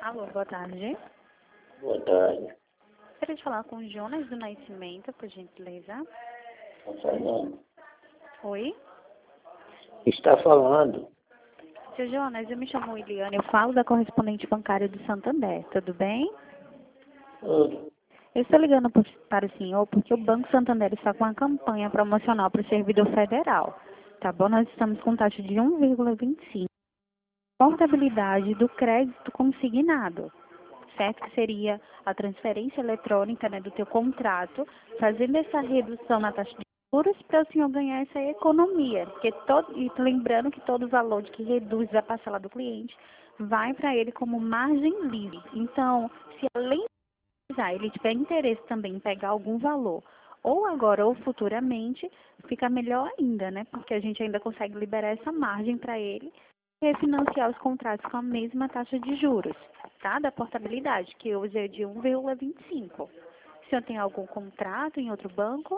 Alô, boa tarde. Boa tarde. Gostaria de falar com o Jonas do Nascimento, por gentileza. Está falando? Oi? Está falando? Seu Jonas, eu me chamo Eliane, eu falo da correspondente bancária do Santander, tudo bem? Tudo. Eu estou ligando para o senhor porque o Banco Santander está com uma campanha promocional para o servidor federal, tá bom? Nós estamos com taxa de 1,25. Portabilidade do crédito consignado, certo? Que seria a transferência eletrônica, né, do teu contrato, fazendo essa redução na taxa de juros para o senhor ganhar essa economia. Porque e lembrando que todo valor de que reduz a parcela do cliente vai para ele como margem livre. Então, se além de ele tiver interesse também em pegar algum valor, ou agora ou futuramente, fica melhor ainda, né? Porque a gente ainda consegue liberar essa margem para ele refinanciar os contratos com a mesma taxa de juros, tá? Da portabilidade, que hoje é de 1,25. O senhor tem algum contrato em outro banco?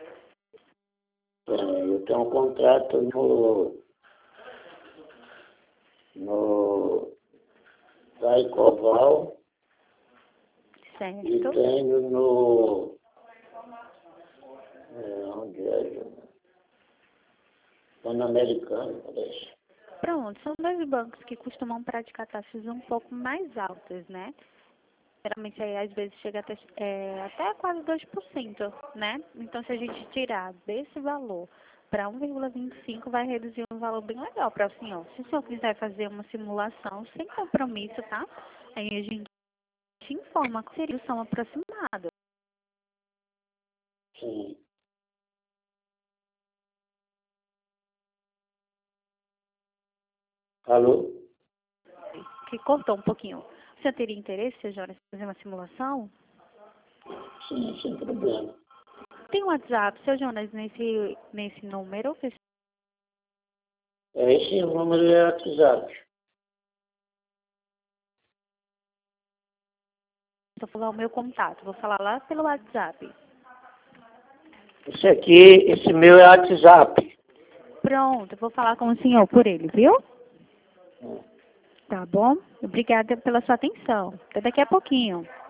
Eu tenho um contrato no Daicoval e Certo. tenho no... onde é? Pan-Americano, parece. Pronto, são dois bancos que costumam praticar taxas um pouco mais altas, né? Geralmente aí às vezes chega até quase 2%, né? Então se a gente tirar desse valor para 1,25 vai reduzir um valor bem legal para o senhor. Se o senhor quiser fazer uma simulação sem compromisso, tá? Aí a gente te informa qual seria o som aproximado. Sim. Alô? Que cortou um pouquinho. O senhor teria interesse, seu Jonas, em fazer uma simulação? Sim, sem problema. Tem um WhatsApp, seu Jonas, nesse número? Esse número é WhatsApp. Vou falar o meu contato, vou falar lá pelo WhatsApp. Esse meu é WhatsApp. Pronto, eu vou falar com o senhor por ele, viu? Tá bom? Obrigada pela sua atenção. Até daqui a pouquinho.